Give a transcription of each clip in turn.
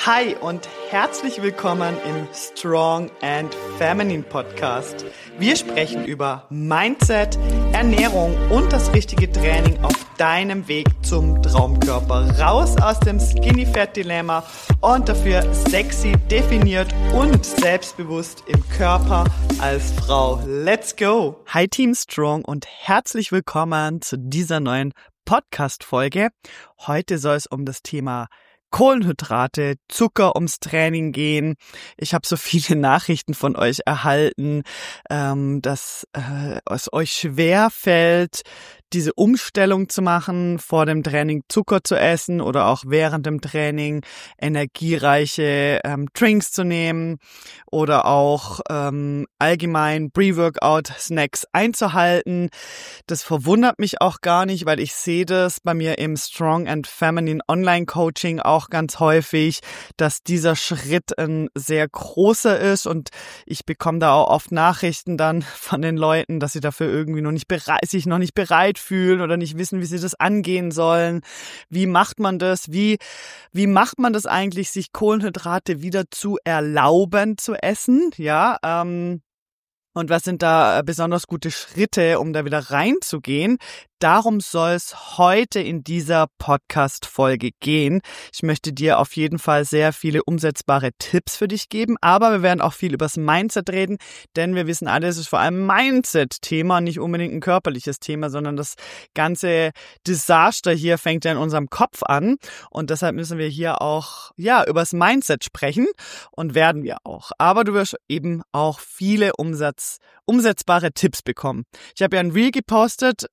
Hi und herzlich willkommen im Strong and Feminine Podcast. Wir sprechen über Mindset, Ernährung und das richtige Training auf deinem Weg zum Traumkörper. Raus aus dem Skinny Fat Dilemma und dafür sexy, definiert und selbstbewusst im Körper als Frau. Let's go! Hi Team Strong und herzlich willkommen zu dieser neuen Podcast-Folge. Heute soll es um das Thema Kohlenhydrate, Zucker ums Training gehen. Ich habe so viele Nachrichten von euch erhalten, dass es euch schwer fällt, diese Umstellung zu machen, vor dem Training Zucker zu essen oder auch während dem Training energiereiche Drinks zu nehmen oder auch allgemein Pre-Workout-Snacks einzuhalten. Das verwundert mich auch gar nicht, weil ich sehe das bei mir im Strong and Feminine Online-Coaching auch ganz häufig, dass dieser Schritt ein sehr großer ist und ich bekomme da auch oft Nachrichten dann von den Leuten, dass sie dafür irgendwie sich noch nicht bereit fühlen oder nicht wissen, wie sie das angehen sollen. Wie macht man das? Wie macht man das eigentlich, sich Kohlenhydrate wieder zu erlauben zu essen? Ja, und was sind da besonders gute Schritte, um da wieder reinzugehen? Darum soll es heute in dieser Podcast-Folge gehen. Ich möchte dir auf jeden Fall sehr viele umsetzbare Tipps für dich geben, aber wir werden auch viel über das Mindset reden, denn wir wissen alle, es ist vor allem ein Mindset-Thema, nicht unbedingt ein körperliches Thema, sondern das ganze Desaster hier fängt ja in unserem Kopf an und deshalb müssen wir hier auch über das Mindset sprechen und werden wir auch. Aber du wirst eben auch viele umsetzbare Tipps bekommen. Ich habe ja ein Reel gepostet,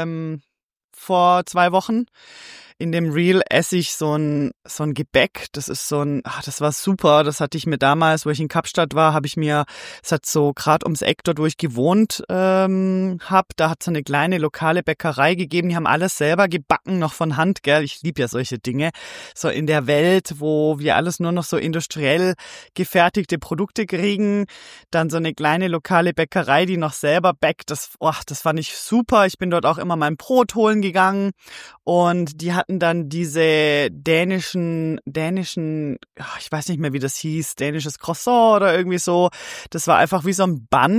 vor 2 Wochen. In dem Reel esse ich so ein Gebäck. Das ist das war super. Das hatte ich mir damals, wo ich in Kapstadt war, es hat so gerade ums Eck dort, wo ich gewohnt da hat so eine kleine lokale Bäckerei gegeben. Die haben alles selber gebacken, noch von Hand, gell. Ich liebe ja solche Dinge. So in der Welt, wo wir alles nur noch so industriell gefertigte Produkte kriegen. Dann so eine kleine lokale Bäckerei, die noch selber backt. Das fand ich super. Ich bin dort auch immer mein Brot holen gegangen und die hatten dann diese dänischen, ich weiß nicht mehr, wie das hieß, dänisches Croissant oder irgendwie so. Das war einfach wie so ein Bun,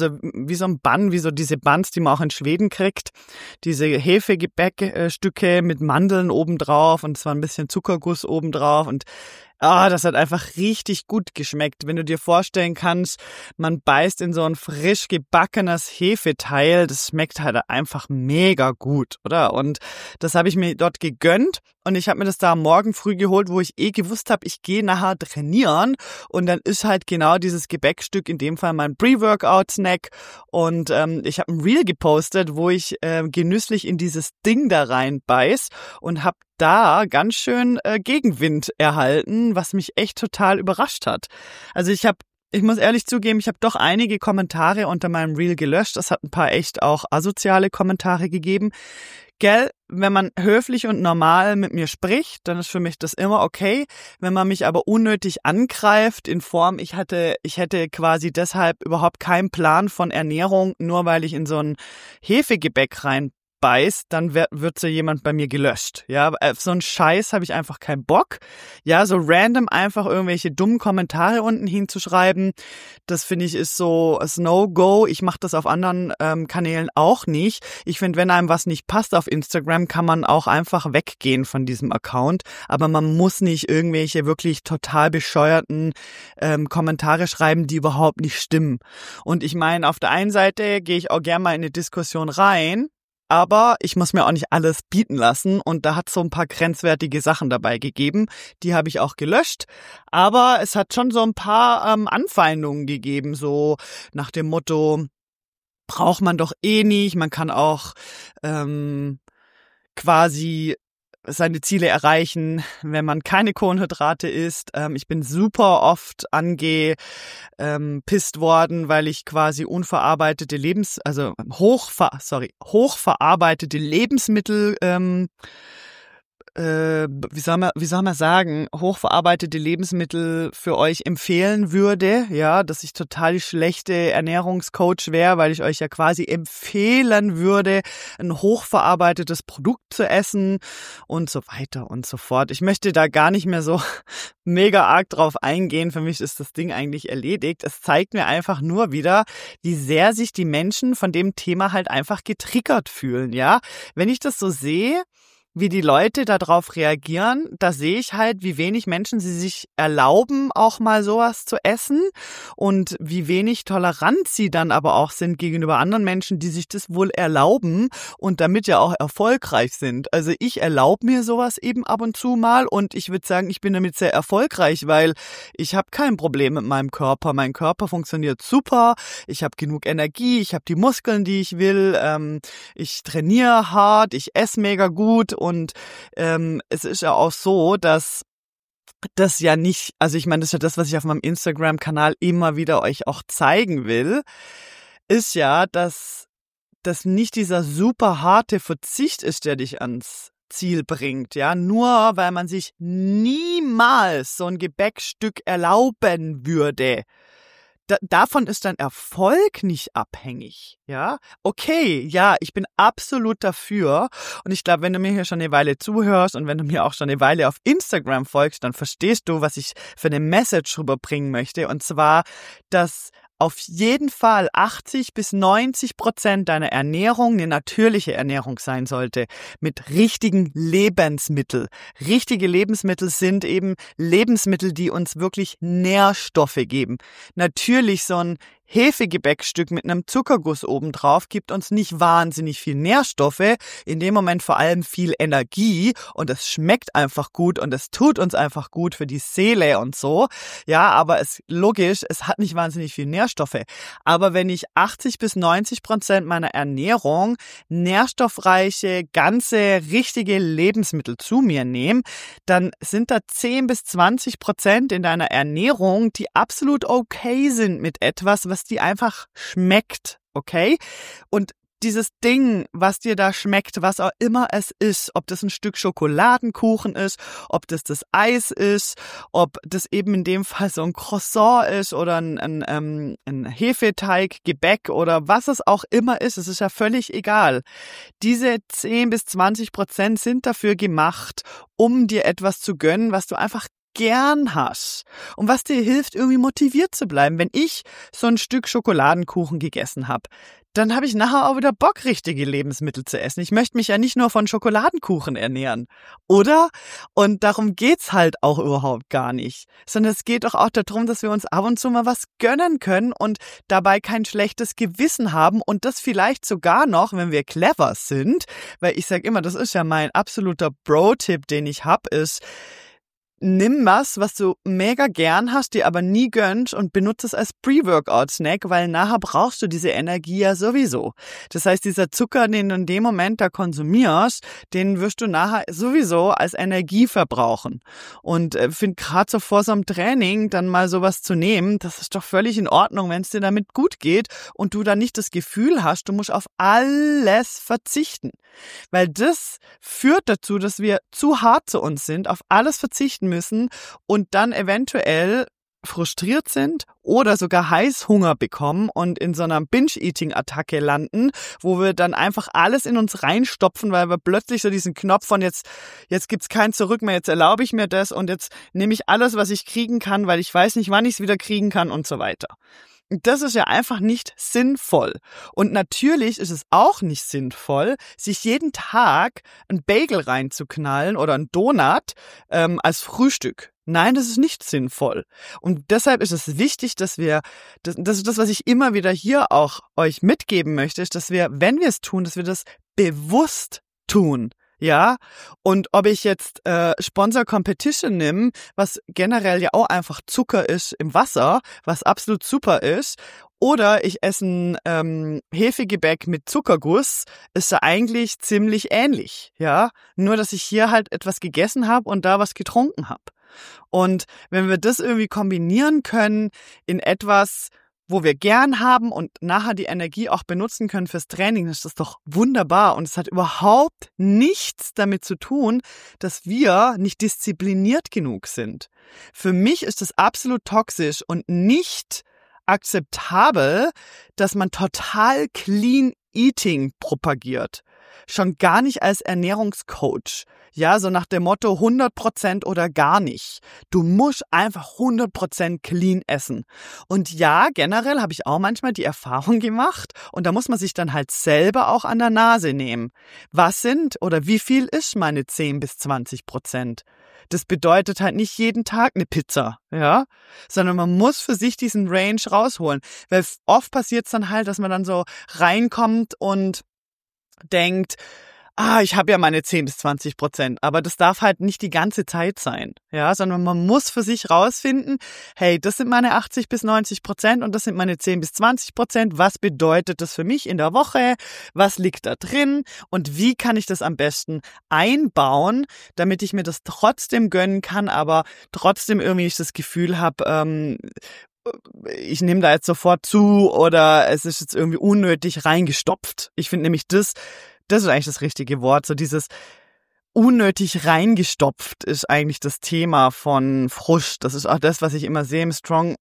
wie so diese Buns, die man auch in Schweden kriegt. Diese Hefegebäckstücke mit Mandeln obendrauf und es war ein bisschen Zuckerguss obendrauf und das hat einfach richtig gut geschmeckt. Wenn du dir vorstellen kannst, man beißt in so ein frisch gebackenes Hefeteil, das schmeckt halt einfach mega gut, oder? Und das habe ich mir dort gegönnt und ich habe mir das da morgen früh geholt, wo ich gewusst habe, ich gehe nachher trainieren und dann ist halt genau dieses Gebäckstück in dem Fall mein Pre-Workout-Snack und ich habe ein Reel gepostet, wo ich genüsslich in dieses Ding da rein beiß und habe da ganz schön Gegenwind erhalten, was mich echt total überrascht hat. Also ich muss ehrlich zugeben, ich habe doch einige Kommentare unter meinem Reel gelöscht. Es hat ein paar echt auch asoziale Kommentare gegeben. Gell, wenn man höflich und normal mit mir spricht, dann ist für mich das immer okay. Wenn man mich aber unnötig angreift in Form, ich hätte quasi deshalb überhaupt keinen Plan von Ernährung, nur weil ich in so ein Hefegebäck reinbeißt, dann wird so jemand bei mir gelöscht. Ja, auf so einen Scheiß habe ich einfach keinen Bock. Ja, so random einfach irgendwelche dummen Kommentare unten hinzuschreiben, das finde ich ist so ein No-Go. Ich mache das auf anderen Kanälen auch nicht. Ich finde, wenn einem was nicht passt auf Instagram, kann man auch einfach weggehen von diesem Account. Aber man muss nicht irgendwelche wirklich total bescheuerten Kommentare schreiben, die überhaupt nicht stimmen. Und ich meine, auf der einen Seite gehe ich auch gerne mal in eine Diskussion rein, aber ich muss mir auch nicht alles bieten lassen und da hat so ein paar grenzwertige Sachen dabei gegeben. Die habe ich auch gelöscht, aber es hat schon so ein paar Anfeindungen gegeben, so nach dem Motto, braucht man doch eh nicht, man kann auch quasi seine Ziele erreichen, wenn man keine Kohlenhydrate isst. Ich bin super oft pisst worden, weil ich quasi hochverarbeitete Lebensmittel wie soll man sagen, hochverarbeitete Lebensmittel für euch empfehlen würde, ja, dass ich total die schlechte Ernährungscoach wäre, weil ich euch ja quasi empfehlen würde, ein hochverarbeitetes Produkt zu essen und so weiter und so fort. Ich möchte da gar nicht mehr so mega arg drauf eingehen. Für mich ist das Ding eigentlich erledigt. Es zeigt mir einfach nur wieder, wie sehr sich die Menschen von dem Thema halt einfach getriggert fühlen, ja. Wenn ich das so sehe, wie die Leute darauf reagieren, da sehe ich halt, wie wenig Menschen sie sich erlauben, auch mal sowas zu essen und wie wenig tolerant sie dann aber auch sind gegenüber anderen Menschen, die sich das wohl erlauben und damit ja auch erfolgreich sind. Also ich erlaube mir sowas eben ab und zu mal und ich würde sagen, ich bin damit sehr erfolgreich, weil ich habe kein Problem mit meinem Körper. Mein Körper funktioniert super, ich habe genug Energie, ich habe die Muskeln, die ich will, ich trainiere hart, ich esse mega gut. Und es ist ja auch so, dass das ja nicht, also ich meine, das ist ja das, was ich auf meinem Instagram-Kanal immer wieder euch auch zeigen will, ist ja, dass das nicht dieser super harte Verzicht ist, der dich ans Ziel bringt, ja, nur weil man sich niemals so ein Gebäckstück erlauben würde. Davon ist dein Erfolg nicht abhängig, ja? Okay, ja, ich bin absolut dafür und ich glaube, wenn du mir hier schon eine Weile zuhörst und wenn du mir auch schon eine Weile auf Instagram folgst, dann verstehst du, was ich für eine Message rüberbringen möchte und zwar, dass auf jeden Fall 80-90% deiner Ernährung eine natürliche Ernährung sein sollte, mit richtigen Lebensmitteln. Richtige Lebensmittel sind eben Lebensmittel, die uns wirklich Nährstoffe geben. Natürlich so ein Hefegebäckstück mit einem Zuckerguss obendrauf gibt uns nicht wahnsinnig viel Nährstoffe, in dem Moment vor allem viel Energie und es schmeckt einfach gut und es tut uns einfach gut für die Seele und so. Ja, aber es hat nicht wahnsinnig viel Nährstoffe. Aber wenn ich 80-90% meiner Ernährung nährstoffreiche, ganze, richtige Lebensmittel zu mir nehme, dann sind da 10-20% in deiner Ernährung, die absolut okay sind mit etwas, was dir einfach schmeckt, okay? Und dieses Ding, was dir da schmeckt, was auch immer es ist, ob das ein Stück Schokoladenkuchen ist, ob das Eis ist, ob das eben in dem Fall so ein Croissant ist oder ein Hefeteig, Gebäck oder was es auch immer ist, es ist ja völlig egal. Diese 10-20% sind dafür gemacht, um dir etwas zu gönnen, was du einfach gern hast und was dir hilft, irgendwie motiviert zu bleiben. Wenn ich so ein Stück Schokoladenkuchen gegessen habe, dann habe ich nachher auch wieder Bock, richtige Lebensmittel zu essen. Ich möchte mich ja nicht nur von Schokoladenkuchen ernähren, oder? Und darum geht's halt auch überhaupt gar nicht. Sondern es geht doch auch darum, dass wir uns ab und zu mal was gönnen können und dabei kein schlechtes Gewissen haben und das vielleicht sogar noch, wenn wir clever sind, weil ich sage immer, das ist ja mein absoluter Bro-Tipp, den ich habe, ist, nimm was du mega gern hast, dir aber nie gönnst und benutze es als Pre-Workout-Snack, weil nachher brauchst du diese Energie ja sowieso. Das heißt, dieser Zucker, den du in dem Moment da konsumierst, den wirst du nachher sowieso als Energie verbrauchen. Und finde gerade so vor so einem Training dann mal sowas zu nehmen, das ist doch völlig in Ordnung, wenn es dir damit gut geht und du dann nicht das Gefühl hast, du musst auf alles verzichten. Weil das führt dazu, dass wir zu hart zu uns sind, auf alles verzichten müssen und dann eventuell frustriert sind oder sogar Heißhunger bekommen und in so einer Binge-Eating-Attacke landen, wo wir dann einfach alles in uns reinstopfen, weil wir plötzlich so diesen Knopf von jetzt gibt's kein Zurück mehr, jetzt erlaube ich mir das und jetzt nehme ich alles, was ich kriegen kann, weil ich weiß nicht, wann ich es wieder kriegen kann und so weiter. Das ist ja einfach nicht sinnvoll. Und natürlich ist es auch nicht sinnvoll, sich jeden Tag ein Bagel reinzuknallen oder ein Donut als Frühstück. Nein, das ist nicht sinnvoll. Und deshalb ist es wichtig, dass wir, das ist das, was ich immer wieder hier auch euch mitgeben möchte, ist, dass wir, wenn wir es tun, dass wir das bewusst tun. Ja, und ob ich jetzt Sponsor Competition nehme, was generell ja auch einfach Zucker ist im Wasser, was absolut super ist, oder ich esse ein Hefegebäck mit Zuckerguss, ist ja eigentlich ziemlich ähnlich, ja, nur dass ich hier halt etwas gegessen habe und da was getrunken habe. Und wenn wir das irgendwie kombinieren können in etwas, wo wir gern haben und nachher die Energie auch benutzen können fürs Training, ist das doch wunderbar. Und es hat überhaupt nichts damit zu tun, dass wir nicht diszipliniert genug sind. Für mich ist das absolut toxisch und nicht akzeptabel, dass man total clean eating propagiert. Schon gar nicht als Ernährungscoach. Ja, so nach dem Motto 100% oder gar nicht. Du musst einfach 100% clean essen. Und ja, generell habe ich auch manchmal die Erfahrung gemacht und da muss man sich dann halt selber auch an der Nase nehmen. Was sind oder wie viel ist meine 10-20%? Das bedeutet halt nicht jeden Tag eine Pizza, ja, sondern man muss für sich diesen Range rausholen. Weil oft passiert es dann halt, dass man dann so reinkommt und denkt, ich habe ja meine 10-20%, aber das darf halt nicht die ganze Zeit sein, ja, sondern man muss für sich rausfinden, hey, das sind meine 80-90% und das sind meine 10-20%, was bedeutet das für mich in der Woche, was liegt da drin und wie kann ich das am besten einbauen, damit ich mir das trotzdem gönnen kann, aber trotzdem irgendwie nicht das Gefühl habe, ich nehme da jetzt sofort zu oder es ist jetzt irgendwie unnötig reingestopft. Ich finde nämlich das ist eigentlich das richtige Wort, so dieses unnötig reingestopft ist eigentlich das Thema von Frust. Das ist auch das, was ich immer sehe im Strong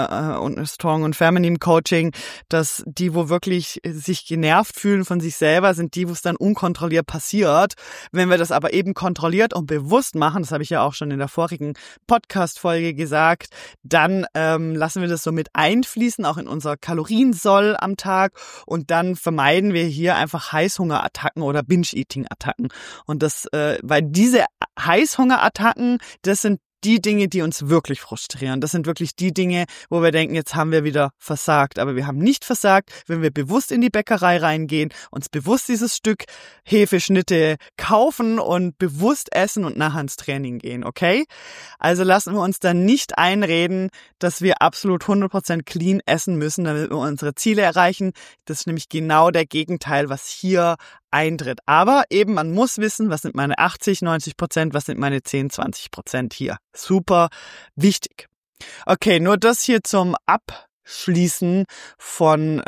und Feminine Coaching, dass die, wo wirklich sich genervt fühlen von sich selber, sind die, wo es dann unkontrolliert passiert. Wenn wir das aber eben kontrolliert und bewusst machen, das habe ich ja auch schon in der vorigen Podcast-Folge gesagt, dann lassen wir das so mit einfließen, auch in unser Kaloriensoll am Tag und dann vermeiden wir hier einfach Heißhungerattacken oder Binge-Eating-Attacken. Und das weil diese Heißhungerattacken, das sind die Dinge, die uns wirklich frustrieren. Das sind wirklich die Dinge, wo wir denken, jetzt haben wir wieder versagt. Aber wir haben nicht versagt, wenn wir bewusst in die Bäckerei reingehen, uns bewusst dieses Stück Hefeschnitte kaufen und bewusst essen und nachher ins Training gehen, okay? Also lassen wir uns dann nicht einreden, dass wir absolut 100% clean essen müssen, damit wir unsere Ziele erreichen. Das ist nämlich genau der Gegenteil, was hier eintritt. Aber eben, man muss wissen, was sind meine 80-90%, was sind meine 10-20% hier. Super wichtig. Okay, nur das hier zum Abschließen von,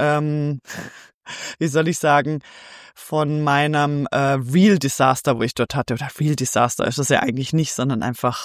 wie soll ich sagen, von meinem Real Disaster, wo ich dort hatte. Oder Real Disaster ist das ja eigentlich nicht, sondern einfach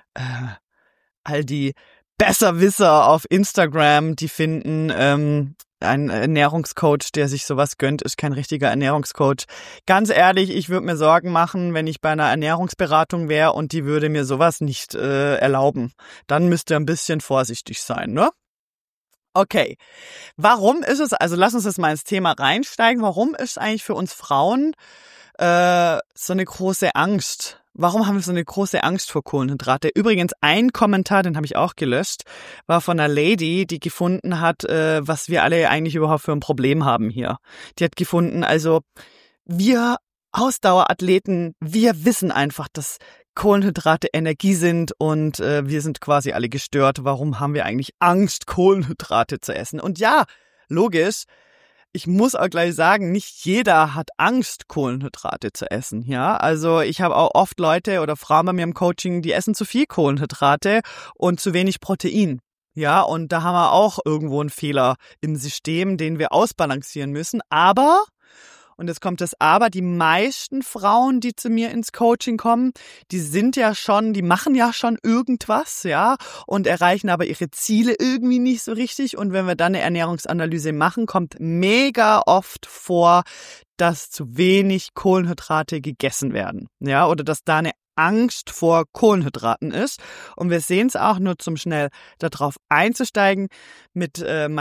all die Besserwisser auf Instagram, die finden, ein Ernährungscoach, der sich sowas gönnt, ist kein richtiger Ernährungscoach. Ganz ehrlich, ich würde mir Sorgen machen, wenn ich bei einer Ernährungsberatung wäre und die würde mir sowas nicht erlauben. Dann müsste er ein bisschen vorsichtig sein, ne? Okay, warum ist es, also lass uns jetzt mal ins Thema reinsteigen, warum ist eigentlich für uns Frauen so eine große Angst? Warum haben wir so eine große Angst vor Kohlenhydrate? Übrigens, ein Kommentar, den habe ich auch gelöscht, war von einer Lady, die gefunden hat, was wir alle eigentlich überhaupt für ein Problem haben hier. Die hat gefunden, also wir Ausdauerathleten, wir wissen einfach, dass Kohlenhydrate Energie sind und wir sind quasi alle gestört. Warum haben wir eigentlich Angst, Kohlenhydrate zu essen? Und ja, logisch, ich muss auch gleich sagen, nicht jeder hat Angst, Kohlenhydrate zu essen, ja. Also ich habe auch oft Leute oder Frauen bei mir im Coaching, die essen zu viel Kohlenhydrate und zu wenig Protein. Ja, und da haben wir auch irgendwo einen Fehler im System, den wir ausbalancieren müssen. Aber, und jetzt kommt das Aber, die meisten Frauen, die zu mir ins Coaching kommen, die machen ja schon irgendwas, ja, und erreichen aber ihre Ziele irgendwie nicht so richtig. Und wenn wir dann eine Ernährungsanalyse machen, kommt mega oft vor, dass zu wenig Kohlenhydrate gegessen werden, ja, oder dass da eine Angst vor Kohlenhydraten ist. Und wir sehen es auch, nur zum schnell darauf einzusteigen, mit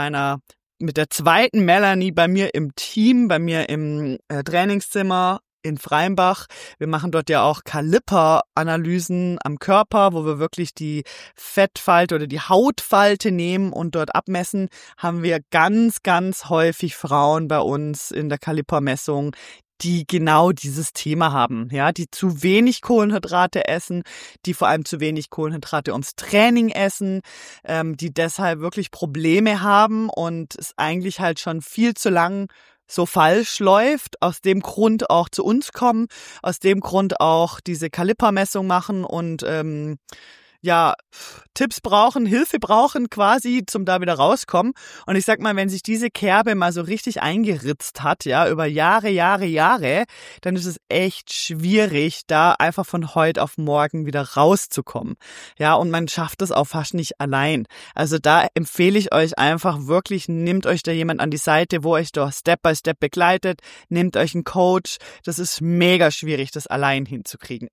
der zweiten Melanie bei mir im Team, bei mir im Trainingszimmer in Freienbach. Wir machen dort ja auch Kaliper-Analysen am Körper, wo wir wirklich die Fettfalte oder die Hautfalte nehmen und dort abmessen. Haben wir ganz, ganz häufig Frauen bei uns in der Kaliper-Messung, die genau dieses Thema haben, ja, die zu wenig Kohlenhydrate essen, die vor allem zu wenig Kohlenhydrate ums Training essen, die deshalb wirklich Probleme haben und es eigentlich halt schon viel zu lang so falsch läuft, aus dem Grund auch zu uns kommen, aus dem Grund auch diese Kalipermessung machen und Tipps brauchen, Hilfe brauchen quasi, zum da wieder rauskommen. Und ich sag mal, wenn sich diese Kerbe mal so richtig eingeritzt hat, ja, über Jahre, dann ist es echt schwierig, da einfach von heute auf morgen wieder rauszukommen. Ja, und man schafft es auch fast nicht allein. Also da empfehle ich euch einfach wirklich, nehmt euch da jemand an die Seite, wo euch da Step by Step begleitet, nehmt euch einen Coach. Das ist mega schwierig, das allein hinzukriegen.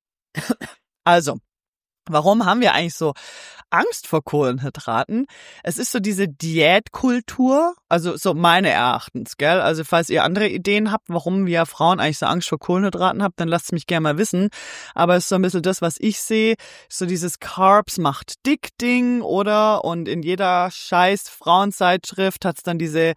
Also, warum haben wir eigentlich so Angst vor Kohlenhydraten? Es ist so diese Diätkultur, also so meine Erachtens, gell? Also falls ihr andere Ideen habt, warum wir Frauen eigentlich so Angst vor Kohlenhydraten haben, dann lasst es mich gerne mal wissen. Aber es ist so ein bisschen das, was ich sehe, so dieses Carbs macht dick Ding, oder? Und in jeder scheiß Frauenzeitschrift hat's dann diese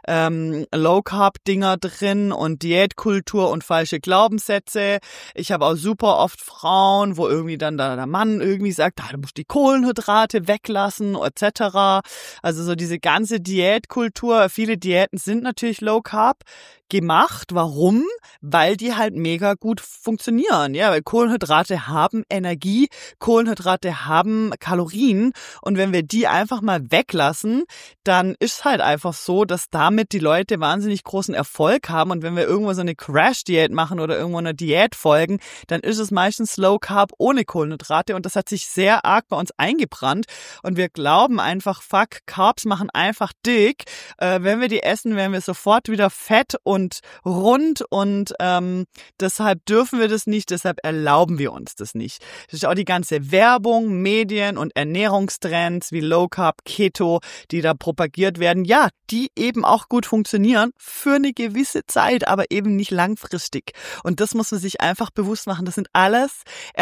Low-Carb-Dinger drin und Diätkultur und falsche Glaubenssätze. Ich habe auch super oft Frauen, wo irgendwie dann der Mann irgendwie sagt, du musst die Kohlenhydrate weglassen etc. Also so diese ganze Diätkultur, viele Diäten sind natürlich Low Carb gemacht. Warum? Weil die halt mega gut funktionieren. Ja, weil Kohlenhydrate haben Energie, Kohlenhydrate haben Kalorien, und wenn wir die einfach mal weglassen, dann ist halt einfach so, dass damit die Leute wahnsinnig großen Erfolg haben, und wenn wir irgendwo so eine Crash-Diät machen oder irgendwo einer Diät folgen, dann ist es meistens Low Carb ohne Kohlenhydrate, und das hat sich sehr arg bei uns eingebrannt, und wir glauben einfach, fuck, Carbs machen einfach dick. Wenn wir die essen, werden wir sofort wieder fett und rund, und deshalb dürfen wir das nicht, deshalb erlauben wir uns das nicht. Das ist auch die ganze Werbung, Medien und Ernährungstrends wie Low Carb, Keto, die da propagiert werden, ja, die eben auch gut funktionieren für eine gewisse Zeit, aber eben nicht langfristig. Und das muss man sich einfach bewusst machen. Das sind alles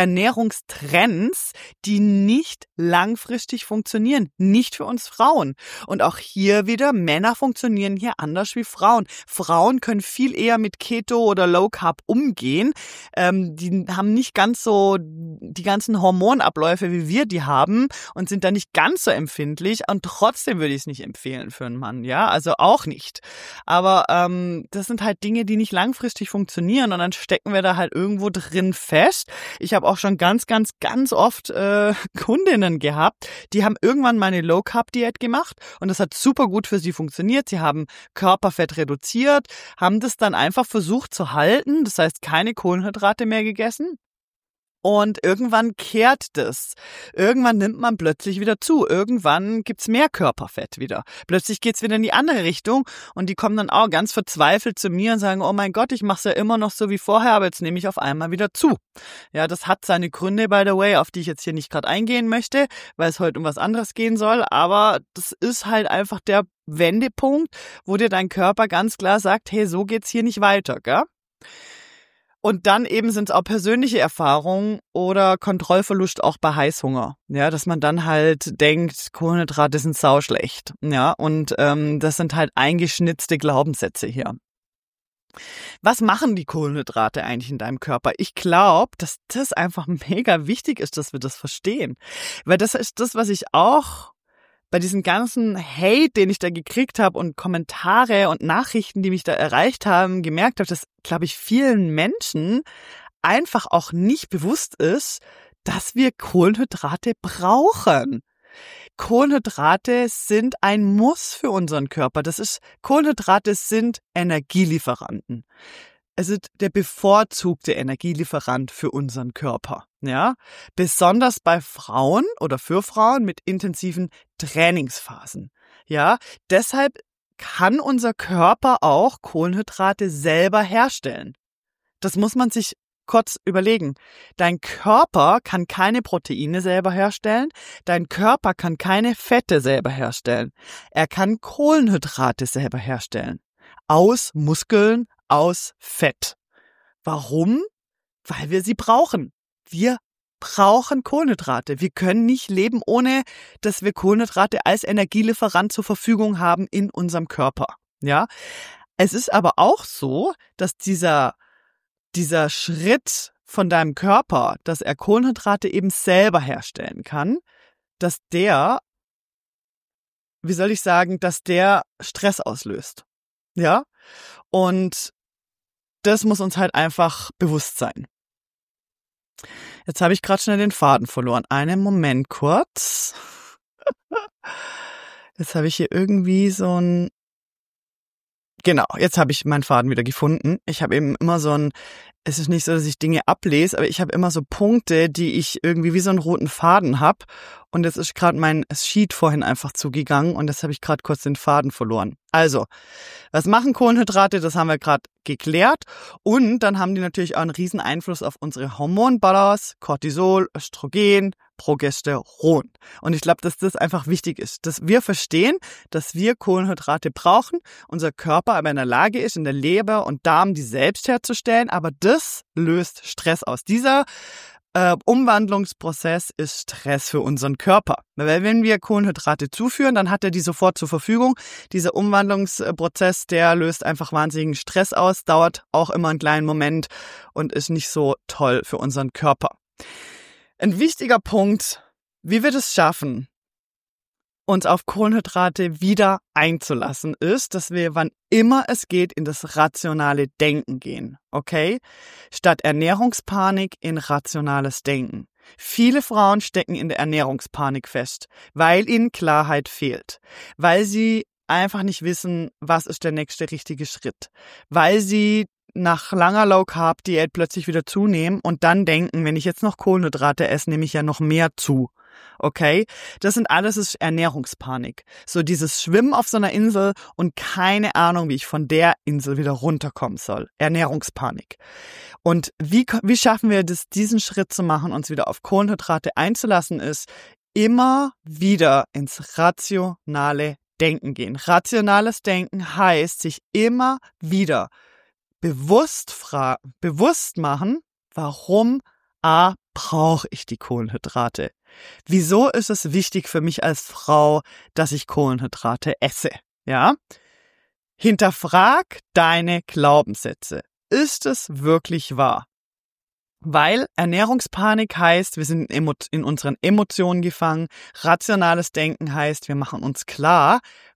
Ernährungstrends, die nicht langfristig funktionieren, nicht für uns Frauen. Und auch hier wieder, Männer funktionieren hier anders wie Frauen. Frauen können viel eher mit Keto oder Low Carb umgehen. Die haben nicht ganz so die ganzen Hormonabläufe, wie wir die haben, und sind da nicht ganz so empfindlich, und trotzdem würde ich es nicht empfehlen für einen Mann, ja, also auch nicht. Aber das sind halt Dinge, die nicht langfristig funktionieren, und dann stecken wir da halt irgendwo drin fest. Ich habe auch schon ganz oft Kundinnen gehabt, die haben irgendwann mal eine Low-Carb-Diät gemacht, und das hat super gut für sie funktioniert. Sie haben Körperfett reduziert, haben das dann einfach versucht zu halten, das heißt keine Kohlenhydrate mehr gegessen. Und irgendwann kehrt das. Irgendwann nimmt man plötzlich wieder zu. Irgendwann gibt's mehr Körperfett wieder. Plötzlich geht's wieder in die andere Richtung, und die kommen dann auch ganz verzweifelt zu mir und sagen, oh mein Gott, ich mache es ja immer noch so wie vorher, aber jetzt nehme ich auf einmal wieder zu. Ja, das hat seine Gründe, by the way, auf die ich jetzt hier nicht gerade eingehen möchte, weil es heute um was anderes gehen soll. Aber das ist halt einfach der Wendepunkt, wo dir dein Körper ganz klar sagt, hey, so geht's hier nicht weiter, gell? Und dann eben sind es auch persönliche Erfahrungen oder Kontrollverlust auch bei Heißhunger. Ja, dass man dann halt denkt, Kohlenhydrate sind sauschlecht. Ja, und das sind halt eingeschnitzte Glaubenssätze hier. Was machen die Kohlenhydrate eigentlich in deinem Körper? Ich glaube, dass das einfach mega wichtig ist, dass wir das verstehen. Weil das ist das, was ich auch bei diesem ganzen Hate, den ich da gekriegt habe, und Kommentare und Nachrichten, die mich da erreicht haben, gemerkt habe, dass, glaube ich, vielen Menschen einfach auch nicht bewusst ist, dass wir Kohlenhydrate brauchen. Kohlenhydrate sind ein Muss für unseren Körper. Kohlenhydrate sind Energielieferanten. Es ist der bevorzugte Energielieferant für unseren Körper. Ja, besonders bei Frauen oder für Frauen mit intensiven Trainingsphasen. Ja, deshalb kann unser Körper auch Kohlenhydrate selber herstellen. Das muss man sich kurz überlegen. Dein Körper kann keine Proteine selber herstellen. Dein Körper kann keine Fette selber herstellen. Er kann Kohlenhydrate selber herstellen. Aus Muskeln, aus Fett. Warum? Weil wir sie brauchen. Wir brauchen Kohlenhydrate. Wir können nicht leben, ohne dass wir Kohlenhydrate als Energielieferant zur Verfügung haben in unserem Körper. Ja? Es ist aber auch so, dass dieser Schritt von deinem Körper, dass er Kohlenhydrate eben selber herstellen kann, dass der Stress auslöst. Ja? Und das muss uns halt einfach bewusst sein. Jetzt habe ich gerade schnell den Faden verloren. Einen Moment kurz. Jetzt habe ich hier irgendwie Genau, jetzt habe ich meinen Faden wieder gefunden. Ich habe eben immer es ist nicht so, dass ich Dinge ablese, aber ich habe immer so Punkte, die ich irgendwie wie so einen roten Faden habe. Und jetzt ist gerade mein Sheet vorhin einfach zugegangen und jetzt habe ich gerade kurz den Faden verloren. Also, was machen Kohlenhydrate? Das haben wir gerade geklärt. Und dann haben die natürlich auch einen riesen Einfluss auf unsere Hormonbalance, Cortisol, Östrogen, Progesteron. Und ich glaube, dass das einfach wichtig ist, dass wir verstehen, dass wir Kohlenhydrate brauchen, unser Körper aber in der Lage ist, in der Leber und Darm die selbst herzustellen, aber das löst Stress aus. Dieser Umwandlungsprozess ist Stress für unseren Körper. Weil wenn wir Kohlenhydrate zuführen, dann hat er die sofort zur Verfügung. Dieser Umwandlungsprozess, der löst einfach wahnsinnigen Stress aus, dauert auch immer einen kleinen Moment und ist nicht so toll für unseren Körper. Ein wichtiger Punkt, wie wir das schaffen, uns auf Kohlenhydrate wieder einzulassen, ist, dass wir, wann immer es geht, in das rationale Denken gehen, okay? Statt Ernährungspanik in rationales Denken. Viele Frauen stecken in der Ernährungspanik fest, weil ihnen Klarheit fehlt, weil sie einfach nicht wissen, was ist der nächste richtige Schritt, weil sie nach langer Low-Carb-Diät plötzlich wieder zunehmen und dann denken, wenn ich jetzt noch Kohlenhydrate esse, nehme ich ja noch mehr zu. Okay? Das ist Ernährungspanik. So dieses Schwimmen auf so einer Insel und keine Ahnung, wie ich von der Insel wieder runterkommen soll. Ernährungspanik. Und wie schaffen wir das, diesen Schritt zu machen, uns wieder auf Kohlenhydrate einzulassen, ist immer wieder ins rationale Denken gehen. Rationales Denken heißt, sich immer wieder bewusst machen, warum brauche ich die Kohlenhydrate? Wieso ist es wichtig für mich als Frau, dass ich Kohlenhydrate esse? Ja? Hinterfrag deine Glaubenssätze. Ist es wirklich wahr? Weil Ernährungspanik heißt, wir sind in unseren Emotionen gefangen. Rationales Denken heißt, wir machen uns klar,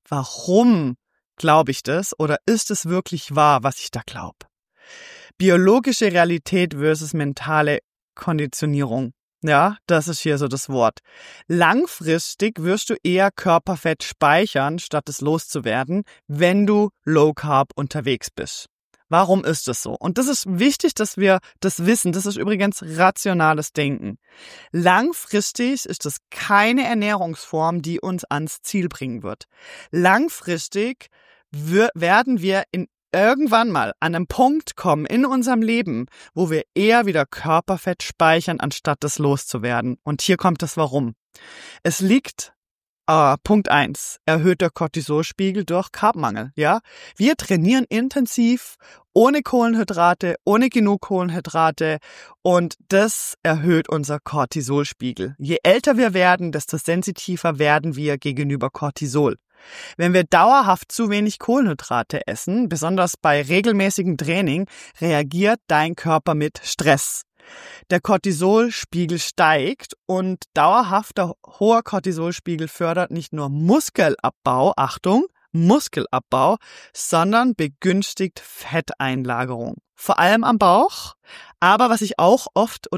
warum glaube ich das oder ist es wirklich wahr, was ich da glaube? Biologische Realität versus mentale Konditionierung. Ja, das ist hier so das Wort. Langfristig wirst du eher Körperfett speichern, statt es loszuwerden, wenn du Low Carb unterwegs bist. Warum ist das so? Und das ist wichtig, dass wir das wissen. Das ist übrigens rationales Denken. Langfristig ist es keine Ernährungsform, die uns ans Ziel bringen wird. Langfristig werden wir irgendwann mal an einem Punkt kommen in unserem Leben, wo wir eher wieder Körperfett speichern, anstatt es loszuwerden. Und hier kommt das Warum. Es liegt Punkt 1, erhöhter Cortisolspiegel durch Carbmangel. Ja, wir trainieren intensiv, ohne Kohlenhydrate, ohne genug Kohlenhydrate und das erhöht unser Cortisolspiegel. Je älter wir werden, desto sensitiver werden wir gegenüber Cortisol. Wenn wir dauerhaft zu wenig Kohlenhydrate essen, besonders bei regelmäßigem Training, reagiert dein Körper mit Stress. Der Cortisolspiegel steigt und dauerhafter hoher Cortisolspiegel fördert nicht nur Muskelabbau, Achtung, Muskelabbau, sondern begünstigt Fetteinlagerung. Vor allem am Bauch, aber was wir auch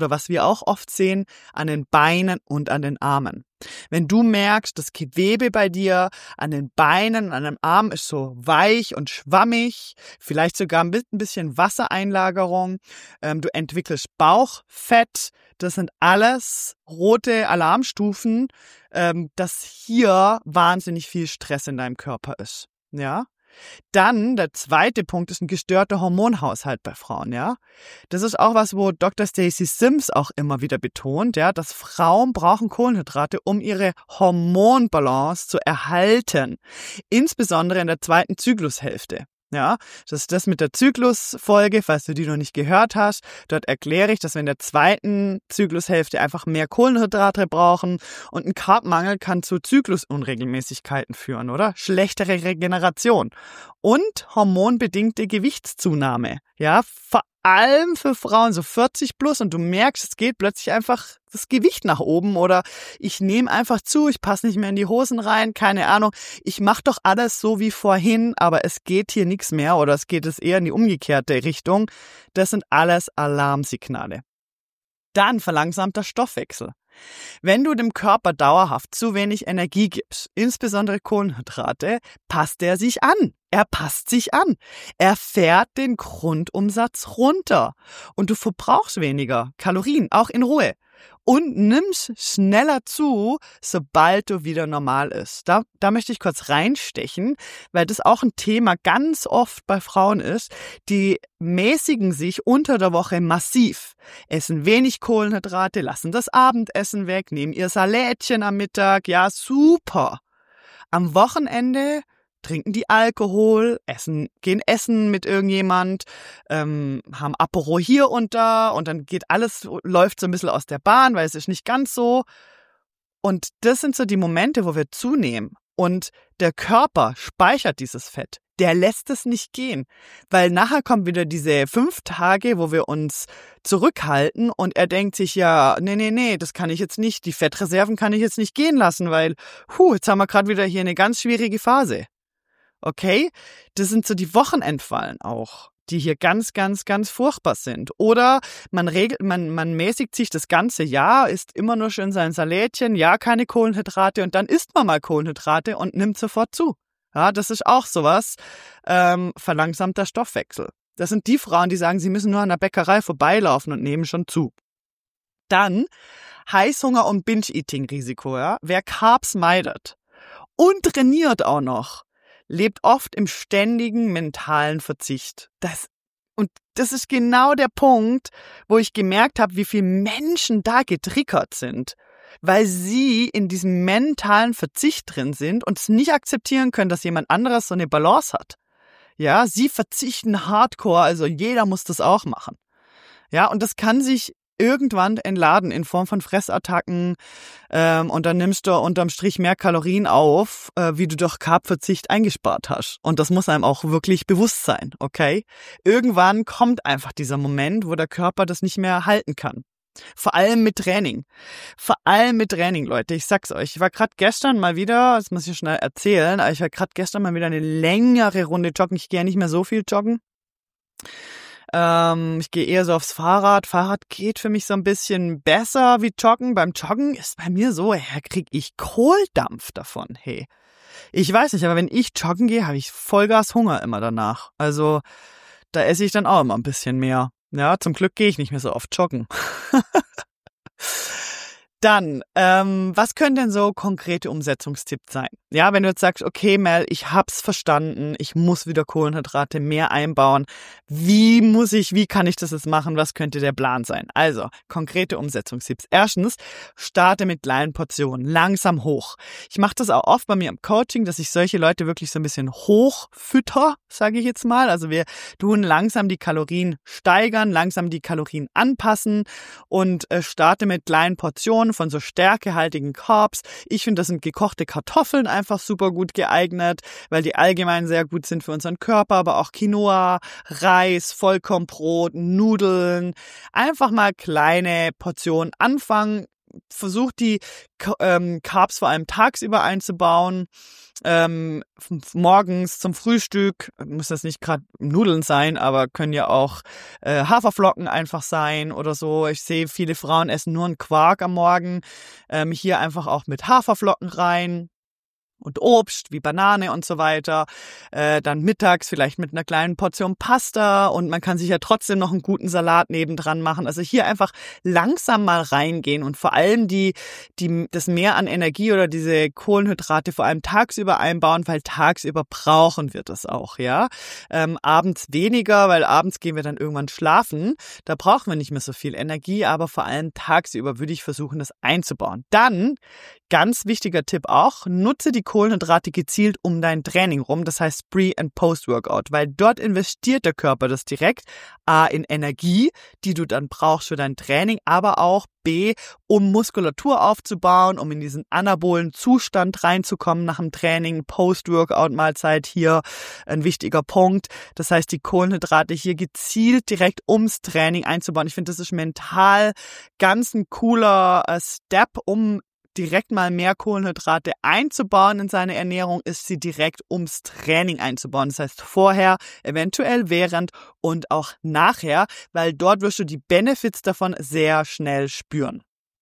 oft sehen, an den Beinen und an den Armen. Wenn du merkst, das Gewebe bei dir an den Beinen, an den Armen ist so weich und schwammig, vielleicht sogar ein bisschen Wassereinlagerung, du entwickelst Bauchfett, das sind alles rote Alarmstufen, dass hier wahnsinnig viel Stress in deinem Körper ist. Ja? Dann, der zweite Punkt ist ein gestörter Hormonhaushalt bei Frauen, ja. Das ist auch was, wo Dr. Stacy Sims auch immer wieder betont, ja, dass Frauen brauchen Kohlenhydrate, um ihre Hormonbalance zu erhalten. Insbesondere in der zweiten Zyklushälfte. Ja, das ist das mit der Zyklusfolge, falls du die noch nicht gehört hast. Dort erkläre ich, dass wir in der zweiten Zyklushälfte einfach mehr Kohlenhydrate brauchen und ein Carbmangel kann zu Zyklusunregelmäßigkeiten führen, oder? Schlechtere Regeneration und hormonbedingte Gewichtszunahme. Ja, vor allem für Frauen so 40 plus und du merkst, es geht plötzlich einfach das Gewicht nach oben oder ich nehme einfach zu, ich passe nicht mehr in die Hosen rein, keine Ahnung. Ich mache doch alles so wie vorhin, aber es geht hier nichts mehr oder es geht eher in die umgekehrte Richtung. Das sind alles Alarmsignale. Dann verlangsamt der Stoffwechsel. Wenn du dem Körper dauerhaft zu wenig Energie gibst, insbesondere Kohlenhydrate, passt er sich an. Er passt sich an. Er fährt den Grundumsatz runter. Und du verbrauchst weniger Kalorien, auch in Ruhe. Und nimmst schneller zu, sobald du wieder normal ist. Da möchte ich kurz reinstechen, weil das auch ein Thema ganz oft bei Frauen ist. Die mäßigen sich unter der Woche massiv, essen wenig Kohlenhydrate, lassen das Abendessen weg, nehmen ihr Salätchen am Mittag. Ja, super. Am Wochenende trinken die Alkohol, gehen essen mit irgendjemand, haben Apero hier und da und dann läuft so ein bisschen aus der Bahn, weil es ist nicht ganz so. Und das sind so die Momente, wo wir zunehmen und der Körper speichert dieses Fett. Der lässt es nicht gehen, weil nachher kommen wieder diese 5 Tage, wo wir uns zurückhalten und er denkt sich, ja, nee, das kann ich jetzt nicht, die Fettreserven kann ich jetzt nicht gehen lassen, weil, jetzt haben wir gerade wieder hier eine ganz schwierige Phase. Okay, das sind so die Wochenendfallen auch, die hier ganz, ganz, ganz furchtbar sind. Oder man mäßigt sich das ganze Jahr, isst immer nur schön sein Salätchen, ja, keine Kohlenhydrate und dann isst man mal Kohlenhydrate und nimmt sofort zu. Ja, das ist auch sowas, verlangsamt der Stoffwechsel. Das sind die Frauen, die sagen, sie müssen nur an der Bäckerei vorbeilaufen und nehmen schon zu. Dann Heißhunger und Binge-Eating-Risiko. Ja? Wer Carbs meidet und trainiert auch noch, lebt oft im ständigen mentalen Verzicht. Das ist genau der Punkt, wo ich gemerkt habe, wie viele Menschen da getriggert sind, weil sie in diesem mentalen Verzicht drin sind und es nicht akzeptieren können, dass jemand anderes so eine Balance hat. Ja, sie verzichten hardcore, also jeder muss das auch machen. Ja, und das kann sich irgendwann entladen in Form von Fressattacken und dann nimmst du unterm Strich mehr Kalorien auf, wie du durch Carbverzicht eingespart hast. Und das muss einem auch wirklich bewusst sein, okay? Irgendwann kommt einfach dieser Moment, wo der Körper das nicht mehr halten kann. Vor allem mit Training. Leute. Ich sag's euch. Ich war gerade gestern mal wieder, das muss ich schnell erzählen, aber ich war gerade gestern mal wieder eine längere Runde joggen. Ich gehe ja nicht mehr so viel joggen. Ich gehe eher so aufs Fahrrad. Fahrrad geht für mich so ein bisschen besser wie Joggen. Beim Joggen ist bei mir so, krieg ich Kohldampf davon. Hey, ich weiß nicht, aber wenn ich joggen gehe, habe ich Vollgas Hunger immer danach. Also da esse ich dann auch immer ein bisschen mehr. Ja, zum Glück gehe ich nicht mehr so oft joggen. Dann, was können denn so konkrete Umsetzungstipps sein? Ja, wenn du jetzt sagst, okay, Mel, ich hab's verstanden, ich muss wieder Kohlenhydrate mehr einbauen. Wie kann ich das jetzt machen? Was könnte der Plan sein? Also, konkrete Umsetzungstipps. Erstens, starte mit kleinen Portionen, langsam hoch. Ich mache das auch oft bei mir im Coaching, dass ich solche Leute wirklich so ein bisschen hochfütter, sage ich jetzt mal. Also wir tun langsam die Kalorien steigern, langsam die Kalorien anpassen und starte mit kleinen Portionen von so stärkehaltigen Carbs. Ich finde, das sind gekochte Kartoffeln einfach super gut geeignet, weil die allgemein sehr gut sind für unseren Körper, aber auch Quinoa, Reis, Vollkornbrot, Nudeln. Einfach mal kleine Portionen anfangen. Versucht die Carbs vor allem tagsüber einzubauen. Morgens zum Frühstück, muss das nicht gerade Nudeln sein, aber können ja auch Haferflocken einfach sein oder so. Ich sehe, viele Frauen essen nur einen Quark am Morgen. Hier einfach auch mit Haferflocken rein. Und Obst wie Banane und so weiter. Dann mittags vielleicht mit einer kleinen Portion Pasta und man kann sich ja trotzdem noch einen guten Salat nebendran machen. Also hier einfach langsam mal reingehen und vor allem das Mehr an Energie oder diese Kohlenhydrate vor allem tagsüber einbauen, weil tagsüber brauchen wir das auch, ja. Abends weniger, weil abends gehen wir dann irgendwann schlafen. Da brauchen wir nicht mehr so viel Energie, aber vor allem tagsüber würde ich versuchen, das einzubauen. Dann, ganz wichtiger Tipp auch, nutze die Kohlenhydrate gezielt um dein Training rum, das heißt Pre- und Post-Workout, weil dort investiert der Körper das direkt, A, in Energie, die du dann brauchst für dein Training, aber auch B, um Muskulatur aufzubauen, um in diesen anabolen Zustand reinzukommen nach dem Training, Post-Workout-Mahlzeit hier ein wichtiger Punkt. Das heißt, die Kohlenhydrate hier gezielt direkt ums Training einzubauen. Ich finde, das ist mental ganz ein cooler Step, um direkt mal mehr Kohlenhydrate einzubauen in seine Ernährung, ist sie direkt ums Training einzubauen. Das heißt vorher, eventuell während und auch nachher, weil dort wirst du die Benefits davon sehr schnell spüren.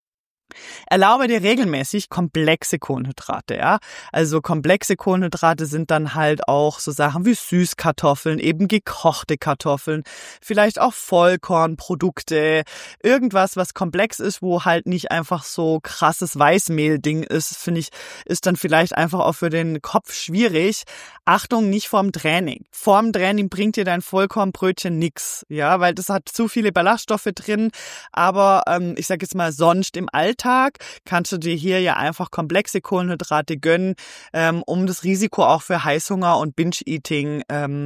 Erlaube dir regelmäßig komplexe Kohlenhydrate, ja. Also komplexe Kohlenhydrate sind dann halt auch so Sachen wie Süßkartoffeln, eben gekochte Kartoffeln, vielleicht auch Vollkornprodukte, irgendwas, was komplex ist, wo halt nicht einfach so krasses Weißmehl-Ding ist, finde ich, ist dann vielleicht einfach auch für den Kopf schwierig. Achtung, nicht vorm Training. Vorm Training bringt dir dein Vollkornbrötchen nix, ja, weil das hat zu viele Ballaststoffe drin, aber ich sag jetzt mal, sonst im Alltag kannst du dir hier ja einfach komplexe Kohlenhydrate gönnen, um das Risiko auch für Heißhunger und Binge-Eating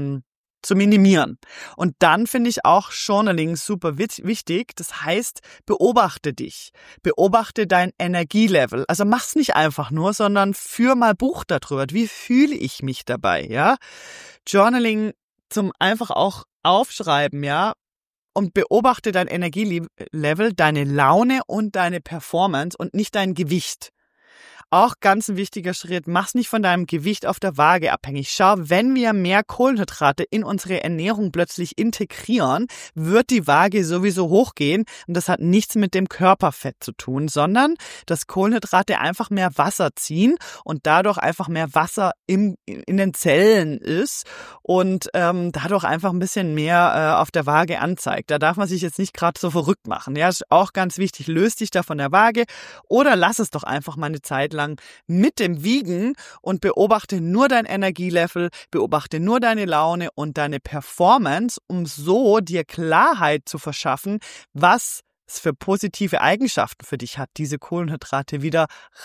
zu minimieren. Und dann finde ich auch Journaling super wichtig. Das heißt, beobachte dich. Beobachte dein Energielevel. Also mach's nicht einfach nur, sondern führ mal Buch darüber. Wie fühle ich mich dabei, ja? Journaling zum einfach auch aufschreiben, ja? Und beobachte dein Energielevel, deine Laune und deine Performance und nicht dein Gewicht. Auch ganz ein wichtiger Schritt, mach's nicht von deinem Gewicht auf der Waage abhängig. Schau, wenn wir mehr Kohlenhydrate in unsere Ernährung plötzlich integrieren, wird die Waage sowieso hochgehen und das hat nichts mit dem Körperfett zu tun, sondern dass Kohlenhydrate einfach mehr Wasser ziehen und dadurch einfach mehr Wasser in den Zellen ist und dadurch einfach ein bisschen mehr auf der Waage anzeigt. Da darf man sich jetzt nicht gerade so verrückt machen. Ja, ist auch ganz wichtig, löst dich da von der Waage oder lass es doch einfach mal eine Zeit lang mit dem Wiegen und beobachte nur dein Energielevel, beobachte nur deine Laune und deine Performance, um so dir Klarheit zu verschaffen, was es für positive Eigenschaften für dich hat, diese Kohlenhydrate wieder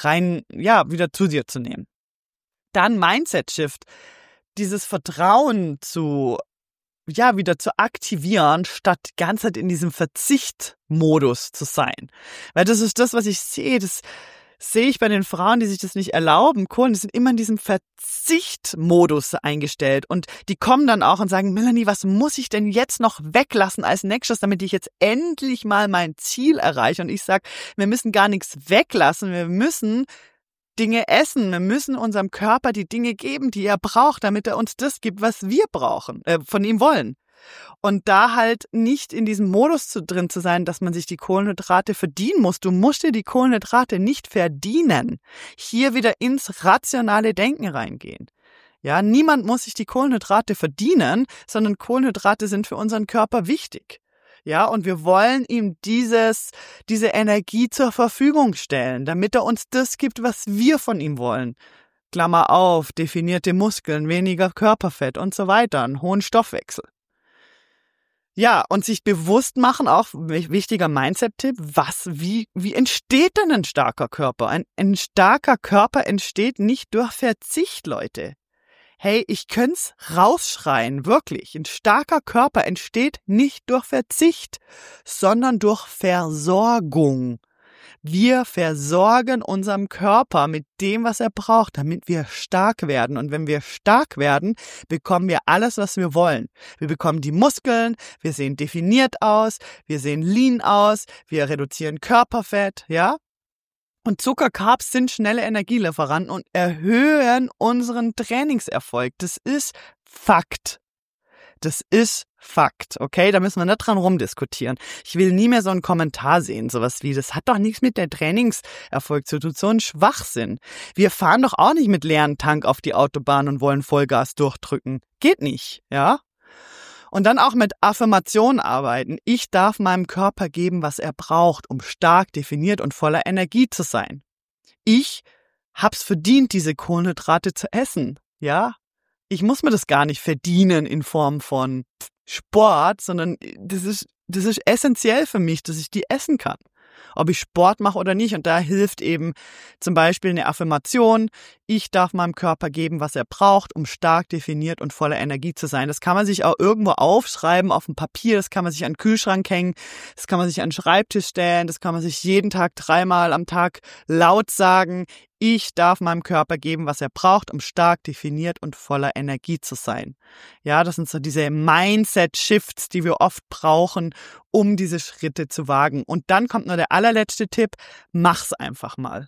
wieder zu dir zu nehmen. Dann Mindset Shift, dieses Vertrauen wieder zu aktivieren, statt die ganze Zeit in diesem Verzichtmodus zu sein. Weil das ist das, was ich sehe, das sehe ich bei den Frauen, die sich das nicht erlauben, die sind immer in diesem Verzichtmodus eingestellt und die kommen dann auch und sagen, Melanie, was muss ich denn jetzt noch weglassen als nächstes, damit ich jetzt endlich mal mein Ziel erreiche? Und ich sage, wir müssen gar nichts weglassen, wir müssen Dinge essen, wir müssen unserem Körper die Dinge geben, die er braucht, damit er uns das gibt, was wir brauchen, von ihm wollen. Und da halt nicht in diesem Modus drin zu sein, dass man sich die Kohlenhydrate verdienen muss. Du musst dir die Kohlenhydrate nicht verdienen. Hier wieder ins rationale Denken reingehen. Ja, niemand muss sich die Kohlenhydrate verdienen, sondern Kohlenhydrate sind für unseren Körper wichtig. Ja, und wir wollen ihm diese Energie zur Verfügung stellen, damit er uns das gibt, was wir von ihm wollen. Klammer auf, definierte Muskeln, weniger Körperfett und so weiter, einen hohen Stoffwechsel. Ja, und sich bewusst machen, auch wichtiger Mindset-Tipp, wie entsteht denn ein starker Körper? Ein starker Körper entsteht nicht durch Verzicht, Leute. Hey, ich können's rausschreien, wirklich. Ein starker Körper entsteht nicht durch Verzicht, sondern durch Versorgung. Wir versorgen unserem Körper mit dem, was er braucht, damit wir stark werden. Und wenn wir stark werden, bekommen wir alles, was wir wollen. Wir bekommen die Muskeln, wir sehen definiert aus, wir sehen lean aus, wir reduzieren Körperfett, ja? Und Zuckercarbs sind schnelle Energielieferanten und erhöhen unseren Trainingserfolg. Das ist Fakt. Das ist Fakt, okay? Da müssen wir nicht dran rumdiskutieren. Ich will nie mehr so einen Kommentar sehen, sowas wie, das hat doch nichts mit der Trainingserfolg zu tun, so ein Schwachsinn. Wir fahren doch auch nicht mit leeren Tank auf die Autobahn und wollen Vollgas durchdrücken. Geht nicht, ja? Und dann auch mit Affirmationen arbeiten. Ich darf meinem Körper geben, was er braucht, um stark, definiert und voller Energie zu sein. Ich hab's verdient, diese Kohlenhydrate zu essen, ja? Ich muss mir das gar nicht verdienen in Form von Sport, sondern das ist essentiell für mich, dass ich die essen kann. Ob ich Sport mache oder nicht. Und da hilft eben zum Beispiel eine Affirmation. Ich darf meinem Körper geben, was er braucht, um stark, definiert und voller Energie zu sein. Das kann man sich auch irgendwo aufschreiben auf dem Papier. Das kann man sich an den Kühlschrank hängen. Das kann man sich an den Schreibtisch stellen. Das kann man sich jeden Tag 3-mal am Tag laut sagen. Ich darf meinem Körper geben, was er braucht, um stark, definiert und voller Energie zu sein. Ja, das sind so diese Mindset-Shifts, die wir oft brauchen, um diese Schritte zu wagen. Und dann kommt noch der allerletzte Tipp, mach's einfach mal.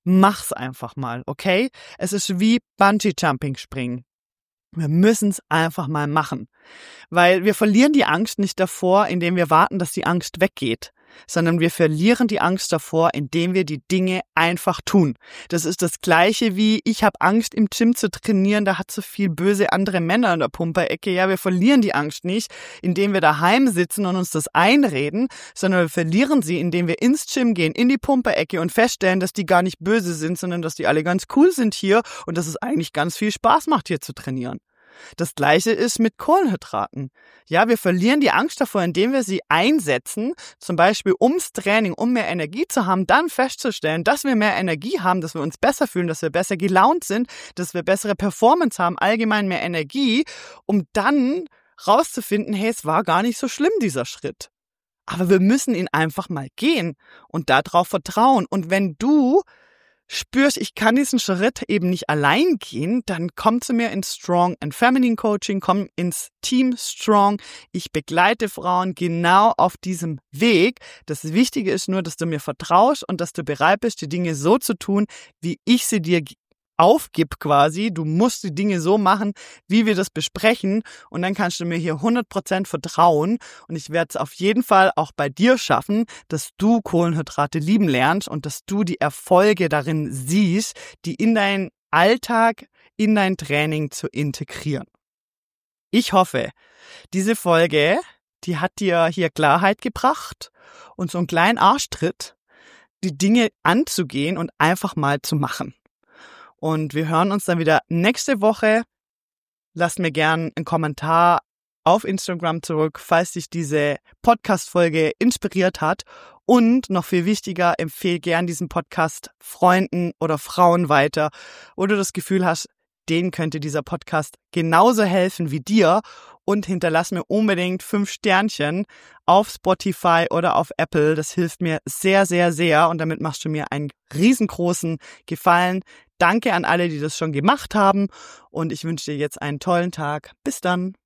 mach's einfach mal, okay? Es ist wie Bungee-Jumping springen. Wir müssen es einfach mal machen, weil wir verlieren die Angst nicht davor, indem wir warten, dass die Angst weggeht, sondern wir verlieren die Angst davor, indem wir die Dinge einfach tun. Das ist das Gleiche wie, ich habe Angst im Gym zu trainieren, da hat so viel böse andere Männer in der Pumperecke. Ja, wir verlieren die Angst nicht, indem wir daheim sitzen und uns das einreden, sondern wir verlieren sie, indem wir ins Gym gehen, in die Pumperecke und feststellen, dass die gar nicht böse sind, sondern dass die alle ganz cool sind hier und dass es eigentlich ganz viel Spaß macht, hier zu trainieren. Das Gleiche ist mit Kohlenhydraten. Ja, wir verlieren die Angst davor, indem wir sie einsetzen, zum Beispiel ums Training, um mehr Energie zu haben, dann festzustellen, dass wir mehr Energie haben, dass wir uns besser fühlen, dass wir besser gelaunt sind, dass wir bessere Performance haben, allgemein mehr Energie, um dann rauszufinden, hey, es war gar nicht so schlimm, dieser Schritt. Aber wir müssen ihn einfach mal gehen und darauf vertrauen. Und wenn du spürst, ich kann diesen Schritt eben nicht allein gehen, dann komm zu mir ins Strong and Feminine Coaching, komm ins Team Strong. Ich begleite Frauen genau auf diesem Weg. Das Wichtige ist nur, dass du mir vertraust und dass du bereit bist, die Dinge so zu tun, wie ich sie dir aufgib quasi. Du musst die Dinge so machen, wie wir das besprechen und dann kannst du mir hier 100% vertrauen und ich werde es auf jeden Fall auch bei dir schaffen, dass du Kohlenhydrate lieben lernst und dass du die Erfolge darin siehst, die in deinen Alltag, in dein Training zu integrieren. Ich hoffe, diese Folge, die hat dir hier Klarheit gebracht und so einen kleinen Arschtritt, die Dinge anzugehen und einfach mal zu machen. Und wir hören uns dann wieder nächste Woche. Lasst mir gern einen Kommentar auf Instagram zurück, falls dich diese Podcast-Folge inspiriert hat. Und noch viel wichtiger, empfehle gern diesen Podcast Freunden oder Frauen weiter, wo du das Gefühl hast, denen könnte dieser Podcast genauso helfen wie dir. Und hinterlass mir unbedingt 5 Sternchen auf Spotify oder auf Apple. Das hilft mir sehr, sehr, sehr. Und damit machst du mir einen riesengroßen Gefallen. Danke an alle, die das schon gemacht haben. Und ich wünsche dir jetzt einen tollen Tag. Bis dann.